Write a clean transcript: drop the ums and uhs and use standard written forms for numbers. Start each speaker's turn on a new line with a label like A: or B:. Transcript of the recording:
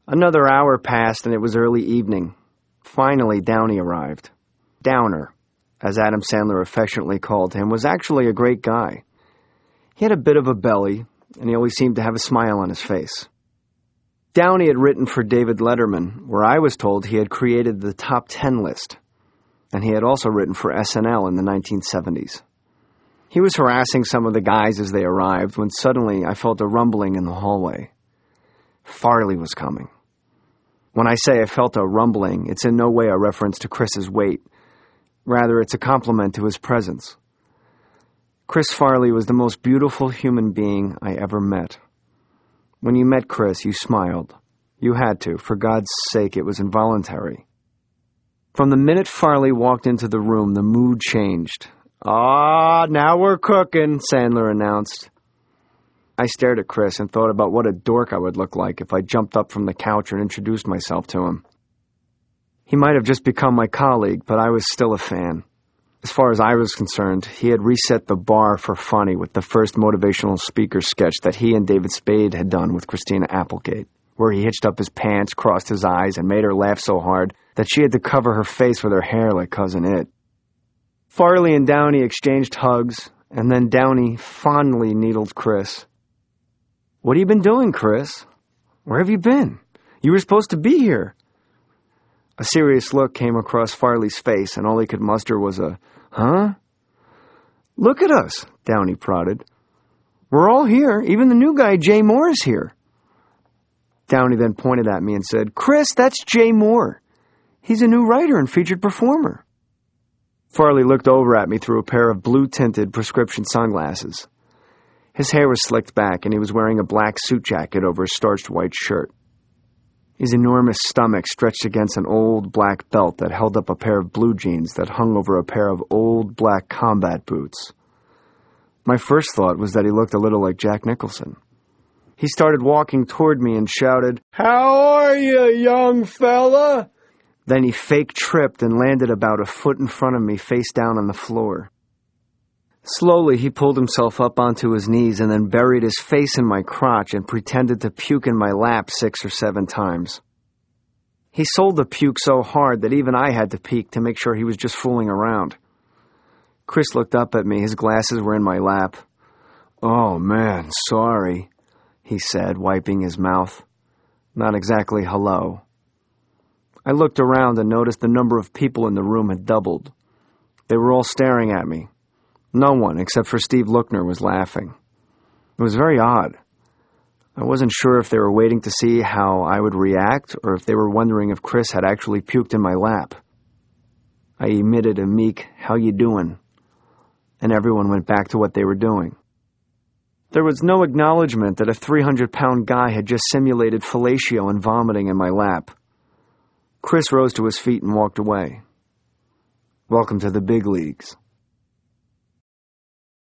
A: Another hour passed and it was early evening. Finally, Downey arrived. Downer, as Adam Sandler affectionately called him, was actually a great guy. He had a bit of a belly, and he always seemed to have a smile on his face. Downey had written for David Letterman, where I was told he had created the top 10 list, and he had also written for SNL in the 1970s. He was harassing some of the guys as they arrived when suddenly I felt a rumbling in the hallway. Farley was coming. When I say I felt a rumbling, it's in no way a reference to Chris's weight. Rather, it's a compliment to his presence. Chris Farley was the most beautiful human being I ever met. When you met Chris, you smiled. You had to. For God's sake, it was involuntary. From the minute Farley walked into the room, the mood changed. "Ah, now we're cooking," Sandler announced. I stared at Chris and thought about what a dork I would look like if I jumped up from the couch and introduced myself to him. He might have just become my colleague, but I was still a fan. As far as I was concerned, he had reset the bar for funny with the first motivational speaker sketch that he and David Spade had done with Christina Applegate, where he hitched up his pants, crossed his eyes, and made her laugh so hard that she had to cover her face with her hair like Cousin It. Farley and Downey exchanged hugs, and then Downey fondly needled Chris. "What have you been doing, Chris? Where have you been? You were supposed to be here." A serious look came across Farley's face, and all he could muster was a, "Huh?" "Look at us," Downey prodded. "We're all here. Even the new guy, Jay Moore, is here." Downey then pointed at me and said, "Chris, that's Jay Moore. He's a new writer and featured performer." Farley looked over at me through a pair of blue-tinted prescription sunglasses. His hair was slicked back, and he was wearing a black suit jacket over a starched white shirt. His enormous stomach stretched against an old black belt that held up a pair of blue jeans that hung over a pair of old black combat boots. My first thought was that he looked a little like Jack Nicholson. He started walking toward me and shouted, "How are you, young fella?" Then he fake tripped and landed about a foot in front of me, face down on the floor. Slowly, he pulled himself up onto his knees and then buried his face in my crotch and pretended to puke in my lap 6 or 7 times. He sold the puke so hard that even I had to peek to make sure he was just fooling around. Chris looked up at me. His glasses were in my lap. "Oh, man, sorry," he said, wiping his mouth. Not exactly hello. I looked around and noticed the number of people in the room had doubled. They were all staring at me. No one, except for Steve Lookner, was laughing. It was very odd. I wasn't sure if they were waiting to see how I would react or if they were wondering if Chris had actually puked in my lap. I emitted a meek, "How you doing?" and everyone went back to what they were doing. There was no acknowledgement that a 300-pound guy had just simulated fellatio and vomiting in my lap. Chris rose to his feet and walked away. "Welcome to the big leagues."